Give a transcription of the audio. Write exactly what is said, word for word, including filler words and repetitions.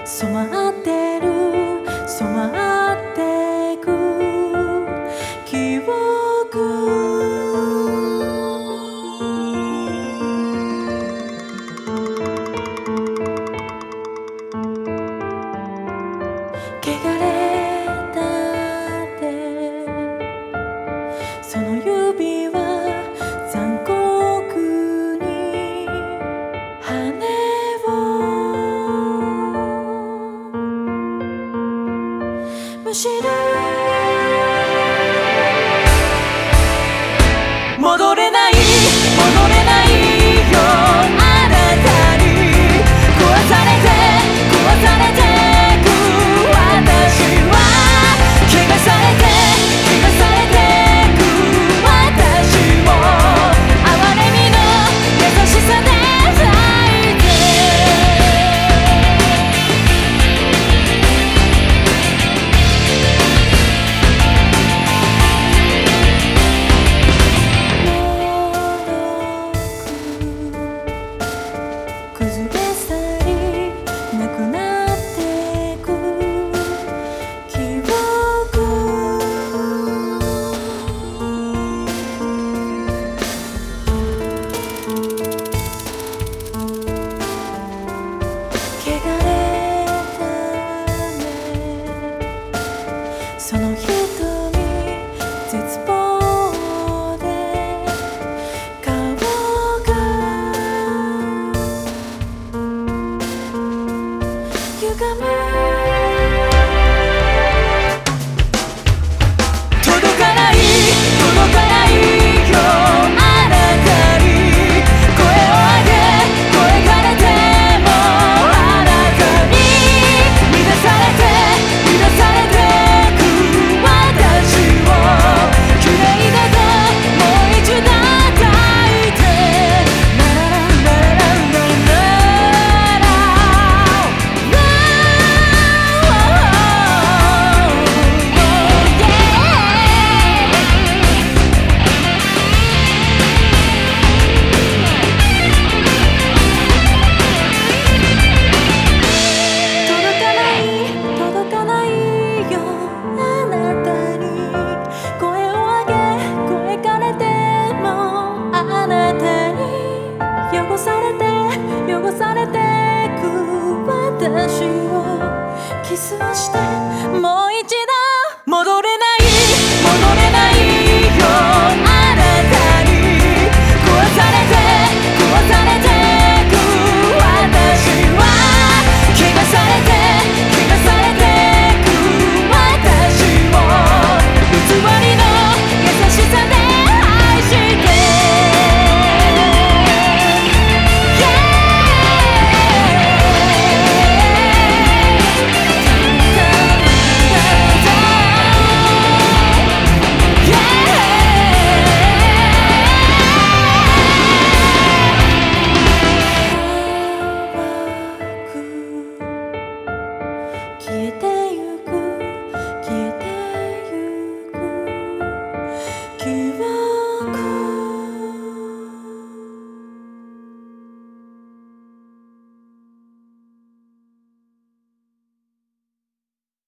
染まってる染まってく記憶汚れたってその指は残酷に羽をむしる戻れない戻れないよあなたに壊されて壊されてく私は怪我されて怪我されてく私を哀れみの優しさで抱いて崩れ去りなくなってく記憶汚れた目その瞳絶望で顔が歪む届かない届かないよあなたに声を上げ声枯れてもあなたに乱されて乱されてく私を綺麗だともう一度抱いてララランララランラララ届かない届かないよあなたに声を上げ声枯れてもあなたに汚されて汚されてく私